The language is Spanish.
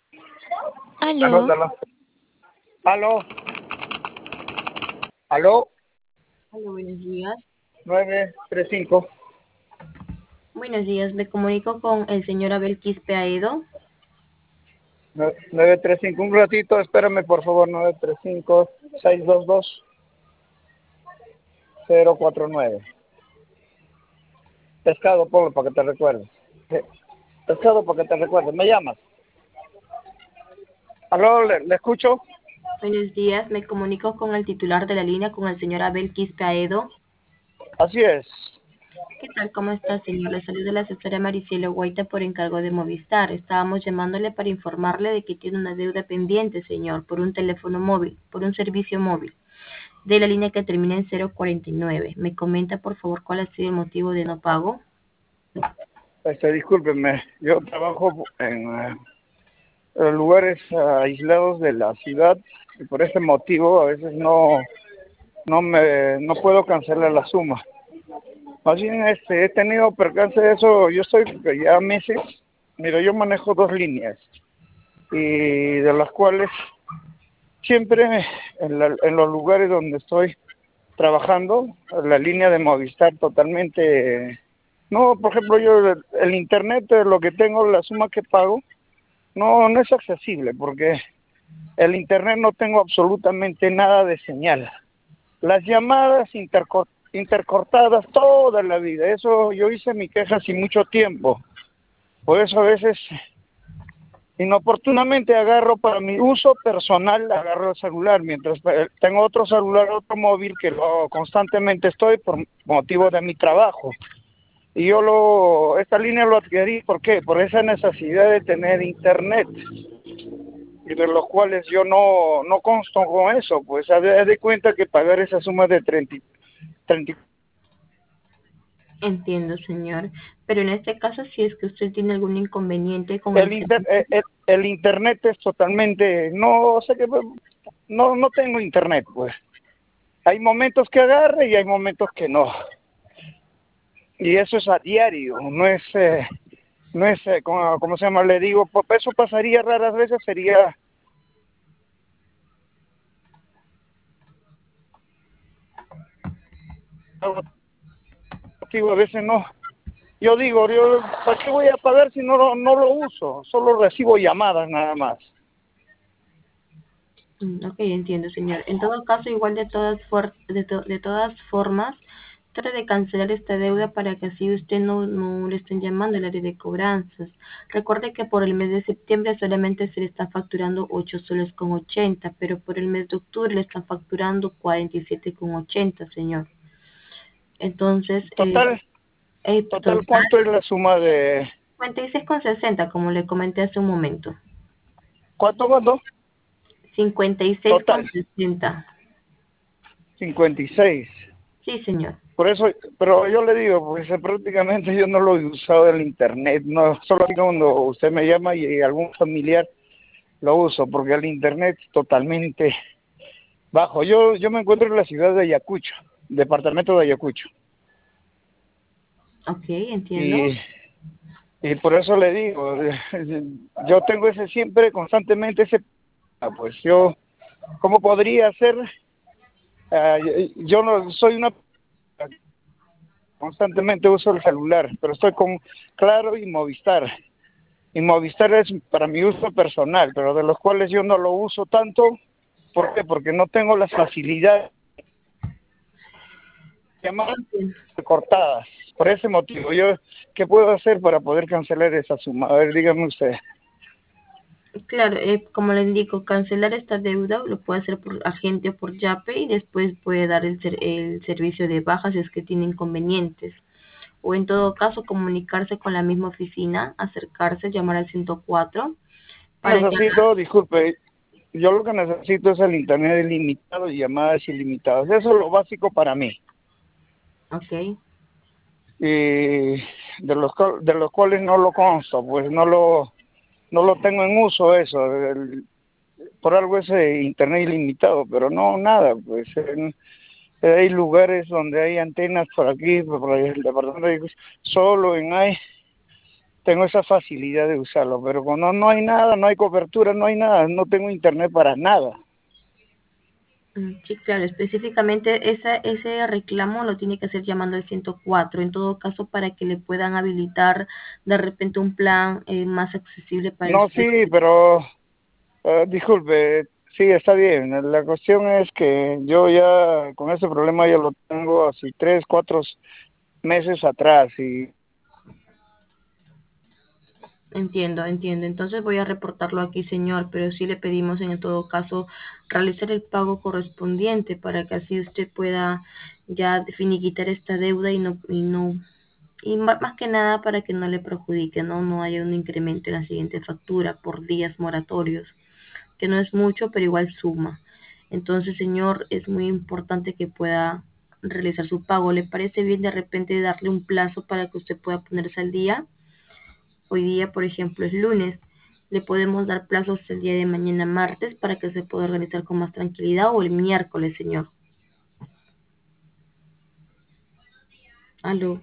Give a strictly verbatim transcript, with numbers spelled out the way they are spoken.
Aló. Anótalo. Aló, aló, Aló, buenos días. nueve tres cinco. Buenos días, me comunico con el señor Abel Quispe Aedo. nueve tres cinco, un ratito, espérame por favor. Nueve tres cinco seis dos dos cero cuatro nueve. Pescado, Pablo, para que te recuerdes. Sí. Pescado, para que te recuerdes. ¿Me llamas? Aló, le, le escucho. Buenos días, me comunico con el titular de la línea, con el señor Abel Quispe Aedo. Así es. ¿Qué tal? ¿Cómo está, señor? Le saluda la asesora Maricielo Guaita por encargo de Movistar. Estábamos llamándole para informarle de que tiene una deuda pendiente, señor, por un teléfono móvil, por un servicio móvil, de la línea que termina en cero cuarenta y nueve. ¿Me comenta, por favor, cuál ha sido el motivo de no pago? Este, discúlpeme, yo trabajo en, eh, en lugares eh, aislados de la ciudad y por ese motivo a veces no no me no puedo cancelar la suma. Más bien, este, he tenido percance de eso. Yo estoy ya meses. Mira, yo manejo dos líneas y de las cuales siempre en, la- en los lugares donde estoy trabajando, la línea de Movistar totalmente. No, por ejemplo, yo el, el internet, eh, lo que tengo, la suma que pago, no, no es accesible porque el internet no tengo absolutamente nada de señal. Las llamadas interco- intercortadas toda la vida. Eso yo hice mi queja sin mucho tiempo. Por eso a veces inoportunamente agarro para mi uso personal, agarro el celular, mientras eh, tengo otro celular, otro móvil que lo constantemente estoy por motivo de mi trabajo. Y yo lo, esta línea lo adquirí, ¿por qué? Por esa necesidad de tener internet, y de los cuales yo no, no consto con eso, pues haz de haz de cuenta que pagar esa suma de treinta, treinta. Entiendo, señor. Pero en este caso, si es que usted tiene algún inconveniente con El, el inter, servicio. eh, el, el internet es totalmente, no sé qué, no, no tengo internet, pues. Hay momentos que agarre y hay momentos que no. Y eso es a diario, no es, eh, no es, eh, como, como se llama, le digo, pues eso pasaría raras veces, sería, digo, a veces no. Yo digo, yo, ¿para qué voy a pagar si no, lo- no lo uso? Solo recibo llamadas nada más. Mm, Ok, entiendo, señor. En todo caso, igual de todas, for- de, to- de todas formas, trate de cancelar esta deuda para que así usted no, no le estén llamando el área de cobranzas. Recuerde que por el mes de septiembre solamente se le está facturando ocho soles con ochenta, pero por el mes de octubre le están facturando cuarenta y siete con ochenta, señor. Entonces, eh, Total, eh, total, total, ¿cuánto es la suma de, cincuenta y seis con sesenta, como le comenté hace un momento. cuánto, cuánto? cincuenta y seis con Total, sesenta. cincuenta y seis. Sí, señor. Por eso, pero yo le digo, pues eh, prácticamente yo no lo he usado el internet, no, solo cuando usted me llama y algún familiar lo uso, porque el internet es totalmente bajo. Yo, yo me encuentro en la ciudad de Ayacucho, departamento de Ayacucho, Ok, entiendo. y, y por eso le digo, eh, yo tengo ese siempre, constantemente ese, ah, pues yo, ¿cómo podría ser? Ah, yo yo no soy una, constantemente uso el celular, pero estoy con Claro y Movistar. Y Movistar es para mi uso personal, pero de los cuales yo no lo uso tanto. ¿Por qué? Porque no tengo las facilidades de llamadas Entiendo. cortadas. Por ese motivo, yo, ¿qué puedo hacer para poder cancelar esa suma? A ver, dígame usted. Claro, eh, como le indico, cancelar esta deuda lo puede hacer por agente o por Yape y después puede dar el, ser- el servicio de baja si es que tiene inconvenientes. O en todo caso, comunicarse con la misma oficina, acercarse, llamar al ciento cuatro para que Necesito, disculpe, yo lo que necesito es el internet ilimitado y llamadas ilimitadas. Eso es lo básico para mí. haga. Ok. Y de los, cual- de los cuales no lo consto, pues no lo, no lo tengo en uso eso. El- por algo es eh, internet ilimitado, pero no nada, pues en- hay lugares donde hay antenas por aquí, por el departamento de Ayacucho, solo en hay tengo esa facilidad de usarlo, pero cuando no hay nada, no hay cobertura, no hay nada, no tengo internet para nada. Mm, sí, claro, específicamente esa, ese reclamo lo tiene que hacer llamando al ciento cuatro, en todo caso para que le puedan habilitar de repente un plan eh, más accesible para No, usted. sí, pero eh, disculpe, sí, está bien. La cuestión es que yo ya con ese problema ya lo tengo así tres, cuatro meses atrás y Entiendo, entiendo. Entonces voy a reportarlo aquí, señor, pero sí le pedimos en todo caso realizar el pago correspondiente para que así usted pueda ya finiquitar esta deuda y no, y no, y ma- más que nada para que no le perjudique, ¿no? No haya un incremento en la siguiente factura por días moratorios, que no es mucho, pero igual suma. Entonces, señor, es muy importante que pueda realizar su pago. ¿Le parece bien de repente darle un plazo para que usted pueda ponerse al día? Hoy día, por ejemplo, es lunes. Le podemos dar plazos el día de mañana martes para que se pueda organizar con más tranquilidad o el miércoles, señor. Aló.